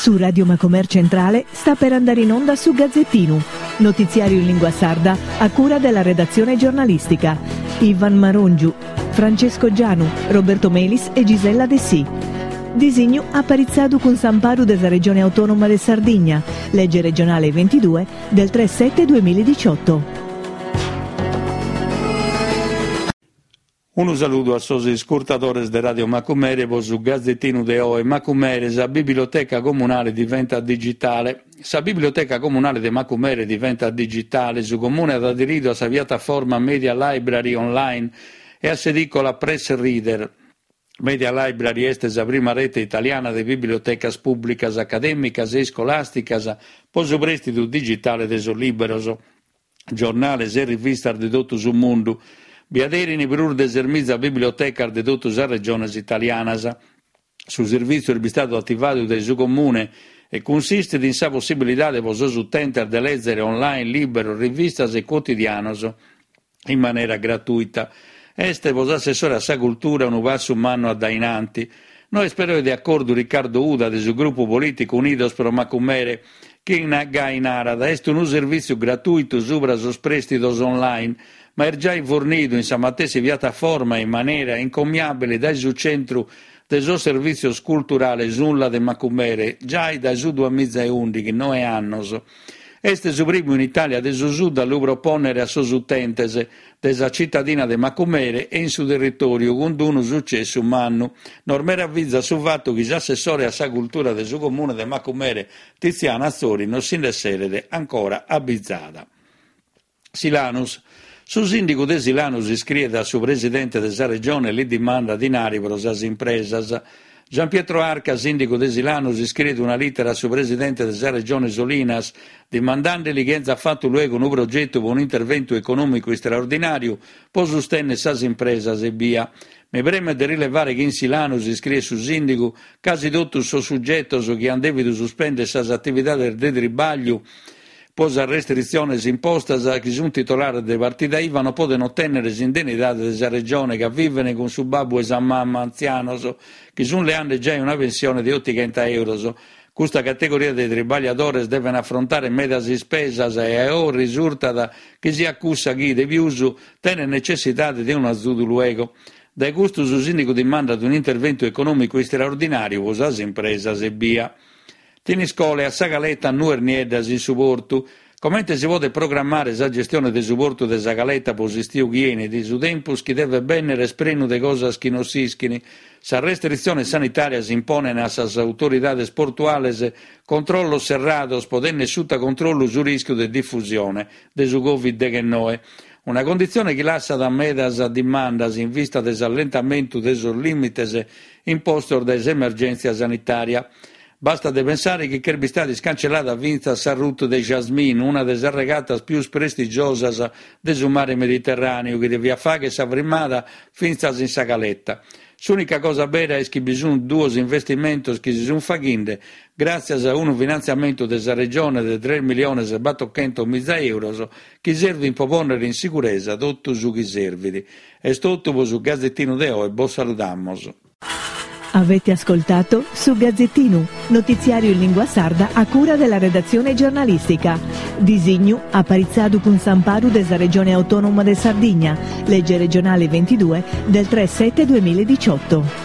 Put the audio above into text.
Su Radio Macomer Centrale sta per andare in onda su Gazzettino, notiziario in lingua sarda a cura della redazione giornalistica. Ivan Marongiu, Francesco Gianu, Roberto Melis e Gisella De Sì. Disegno apparizzado con Samparu della Regione Autonoma de Sardigna, legge regionale 22 del 3/7/2018. Un saluto a sosi ascoltatori di Radio Macumere, su Gazzettino de Oe. Macumere, la biblioteca comunale diventa digitale. La biblioteca comunale di Macumere diventa digitale. Su comune ha aderito a piattaforma Media Library online e a sedicola Press Reader. Media Library è la prima rete italiana di bibliotecas pubblicas accademicas e scolasticas per il prestito digitale de liberos, giornales e riviste di tutto il mondo. Biaderini per de servizio biblioteca di tutte le regioni italiane. Sul servizio è stato attivato da su comune e consiste in sa possibilità di vostos utenti di leggere online libero riviste e quotidianos in maniera gratuita. Este vos assessore a sa cultura un passo umano addainanti. Noi spero di accordo Riccardo Uda del gruppo politico Unidos pro Macumere che in Gainarada è un servizio gratuito sopra sos prestitos online, ma è già fornito in sa matessa piattaforma in maniera incommiabile dai su centro del suo servizio culturale Zulla de Macumere, già da su 2011, 9 anni. Este su primo in Italia de su da lo proponere a sos utentes della cittadina de Macumere e in suo territorio con un successo umano. Normera avvisa sul fatto che l'assessore a sa cultura del suo comune de Macumere, Tiziana Azzori, non si essere ancora avvisata. Silanus. Su sindaco de Silanus iscrive al suo presidente della regione li dimanda dinari per le imprese. Gian Pietro Arca, sindaco de Silanus, iscrive una lettera al suo presidente della regione Solinas dimandandogli che ha fatto luogo un progetto per un intervento economico straordinario per sostenere le imprese e via. Mi preme di rilevare che in Silanus iscrive su sindaco quasi tutto il suo soggetto che hanno dovuto sospendere le attività del detribaglio posa restrizioni imposte che sono titolari di partita IVA non possono ottenere l'indennità della regione che vivono con su babbo e sa mamma anziano che sono le hanno già una pensione di 800 euro. Questa categoria di tribagliatori devono affrontare medasi spese e ora risulta che si accusa chi di più tiene necessità di un azudo luogo. Da questo su sindaco demanda di un intervento economico straordinario per le imprese e via. Tieni scole a Sagaletta non niedas in supporto. Come si può programmare la gestione del supporto di Sagaletta per gestire igiene di su tempus che deve bene respreno de cose che non sischini. Se restrizione sanitaria si impone a las autoridades portuales controllo serrados potenne sotto controllo sul rischio di diffusione de su Covid-19. Una condizione che lascia da medas a demandas in vista dell'allentamento dei limites imposto dall'emergenza sanitaria. Basta de pensare che è stata cancellata a vinta la route de Jasmine, una delle regatas più prestigiose del mare Mediterraneo, che devia fare che s'avrimata finza in Sagaletta. L'unica cosa vera è che bisogna due investimenti che si sono fatti grazie a un finanziamento della regione di 3.700.000 euro che serve a proporre in sicurezza tutto ciò che serve. È tutto su Gazzettino de Oe, vi salutiamo. Avete ascoltato Su Gazzettino, notiziario in lingua sarda a cura della redazione giornalistica. Disegno apparizzado con Samparu della Regione Autonoma de Sardigna, legge regionale 22 del 3/7/2018.